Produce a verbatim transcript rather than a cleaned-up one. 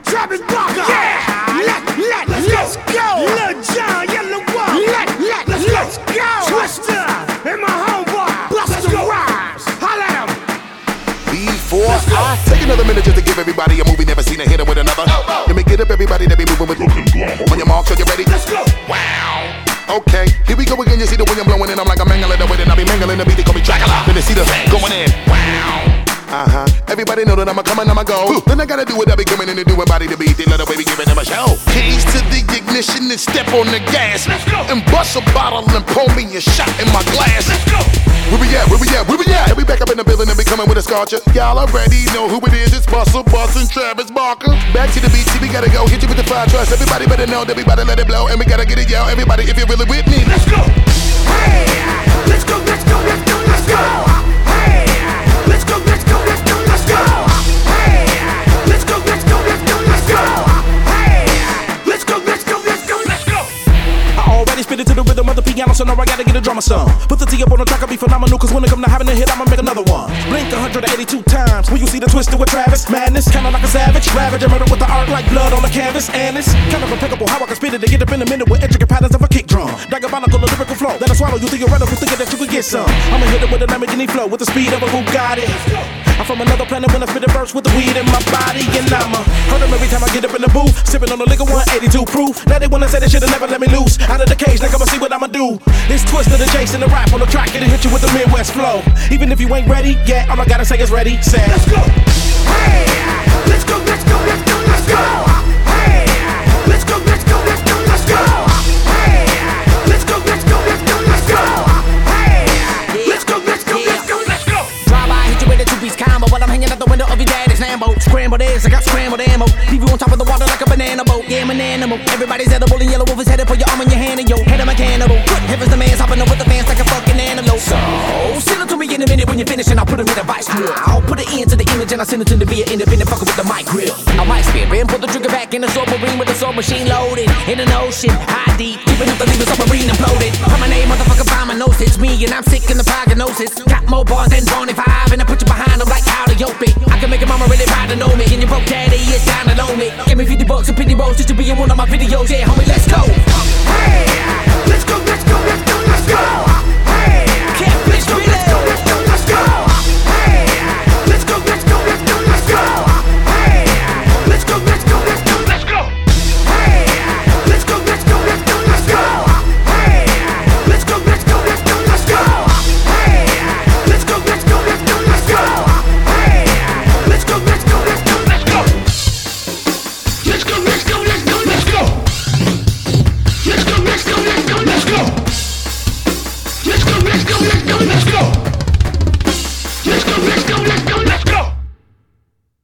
Travis Barker. Yeah. Let, let, let's, let's go. Lil Jon, Yellow Wolf. Let, let, let's, let's go. Twister and my homeboy. Busta Rhymes. Holla at him. Before I take another minute just to give everybody a movie never seen a hit with another. Oh, oh. Let me get up everybody that be moving with. On your mark, so you ready? Let's go. Wow. Okay, here we go again. You see the wind blowing in. I'm like I'm mangling the wind and I be mangling the beat. They call me Dracula. Then they see the going in. Wow. Uh-huh. Everybody know that I'ma come and I'ma go. Ooh. Then I gotta do what I be coming in and doing body to beat. They let the baby giving them a show. Keys to the ignition and step on the gas. Let's go. And bust a bottle and pour me a shot in my glass. Let's go. Where we at? Where we at? Where we at? And we back up in the building and be coming with a sculpture. Y'all already know who it is. It's Busta Bus and Travis Barker. Back to the beat, see we gotta go. Hit you with the fire trust. Everybody better know that we bout to let it blow. And we gotta get it, yo. Everybody, if you're really with me, let's go. Hey, let's go, let's go, let's go, let's go. Hey, let's go, let's go, let's go, let's go. Hey, let's go, let's go, let's go, let's go. Hey, let's go, let's go, let's go, let's go. I already spit it to the rhythm of the piano, so now I gotta get a drummer some. Put the T up on the track, I'll be phenomenal, cause when it come to having a hit, I'ma make another one. Blink one hundred eighty-two times when you see the twister with Travis. Madness, kinda like a savage. Ravage and murder with the art like blood on the canvas. And it's kind of impeccable how I can spit it to get up in a minute with intricate patterns of a kick drum. Diabolical lyrical flow that I swallow, you theoretical thinking that you could get some. I'ma hit it with a Lamborghini flow with the speed of a Bugatti. I'm from another planet when I spit a verse with the weed in my body. And I'ma hurt them every time I get up in the booth, sipping on the liquor one eighty-two proof. Now they wanna say they should've never let me loose out of the cage, like I'ma see what I'ma do. It's Twister the Chase and the rap on the track, it'll hit you with the Midwest flow. Even if you ain't ready, yeah, all I gotta say is ready, say let's go. Hey, let's go, let's go, let's go, let's go. Hey, let's go, let's go, let's go, let's go. Hey, let's go, let's go, let's go, let's go. Hey, let's go, let's go, let's go, let's go. Drive by, hit you with a two-piece combo while I'm hanging out the window of your daddy's Lambo. Scrambled eggs, I got scrambled ammo. Leave you on top of the water like a banana boat. Yeah, I'm an animal. Everybody's edible and Yellow Wolf is headed for your arm and your hand and your head. I'm a cannibal. Good heavens, the man's hopping up with the fans like a fucking antelope. So, send it to me in a minute when you're finished and I'll put him in a vice grill. I'll put it into the image and I'll send it to the via independent fucker with the mic grill. I might spit and put the trigger back in the submarine with the soul machine loaded. In an ocean, high deep, keeping up the leave the submarine imploded. From my name, motherfucker, find my nose. It's me and I'm sick in the prognosis. Got more bars than twenty-five and I put you behind them like how to yoke me. I can make a mama really proud to know me. And your broke daddy is down to know me. Give me fifty bucks and pity rolls just to be in one of my videos. Yeah,